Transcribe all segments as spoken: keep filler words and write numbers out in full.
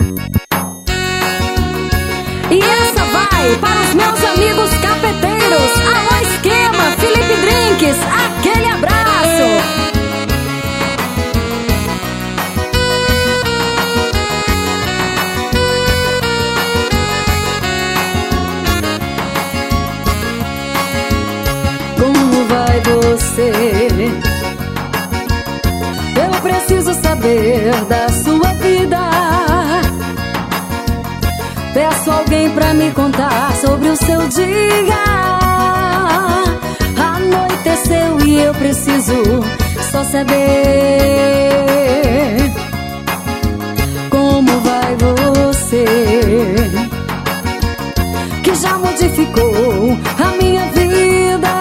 E essa vai para os meus amigos cafeteiros. Alô Esquema, Felipe Drinks, aquele abraço. Como vai você? Eu preciso saber da sua vida. Peço alguém pra me contar sobre o seu dia. Anoiteceu e eu preciso só saber como vai você, que já modificou a minha vida,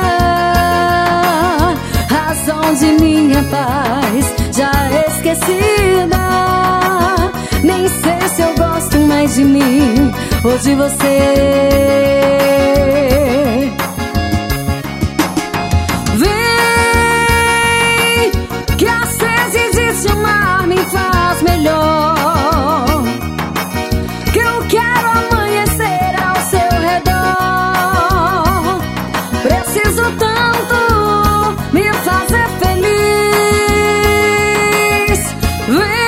razão de minha paz já esquecida. Nem sei se eu gosto mais de mim ou de você. Vem, que a sede de te amar me faz melhor, que eu quero amanhecer ao seu redor. Preciso tanto me fazer feliz. Vem,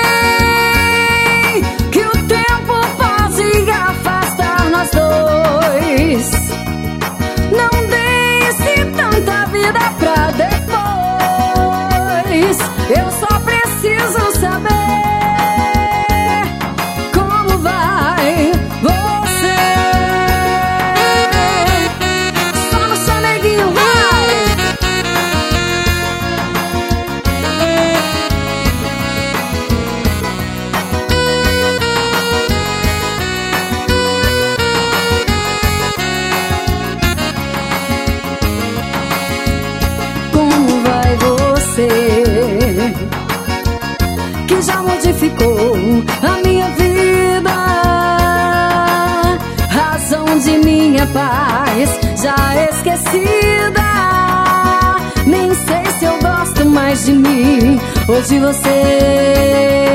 não deixe tanta vida pra depois. Eu só preciso saber como vai você. Só no chameguinho, vai! Que já modificou a minha vida, razão de minha paz já esquecida. Nem sei se eu gosto mais de mim ou de você.